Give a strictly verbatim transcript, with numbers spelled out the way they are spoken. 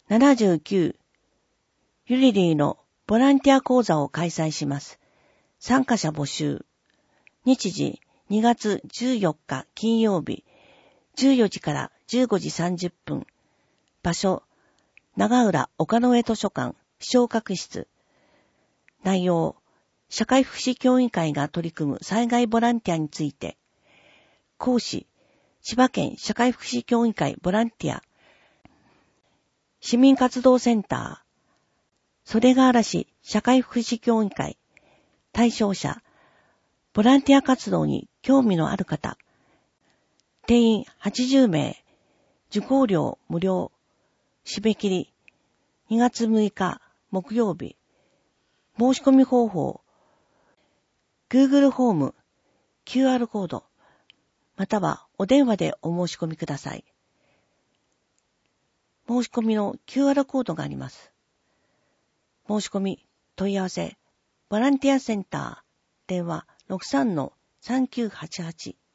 ななじゅうきゅうゆりりーのボランティア講座を開催します。参加者募集。日時にがつじゅうよっか金曜日じゅうよじからじゅうごじさんじゅっぷん。場所長浦岡の上図書館視聴覚室。内容社会福祉協議会が取り組む災害ボランティアについて。講師千葉県社会福祉協議会ボランティア市民活動センター袖ヶ原市社会福祉協議会。対象者ボランティア活動に興味のある方。定員はちじゅうめい。受講料無料。締め切りにがつむいか木曜日。申し込み方法 Google フォーム キューアール コードまたはお電話でお申し込みください。申し込みの キューアール コードがあります。申し込み問い合わせボランティアセンター電話 ろくさんのさんきゅうはちはち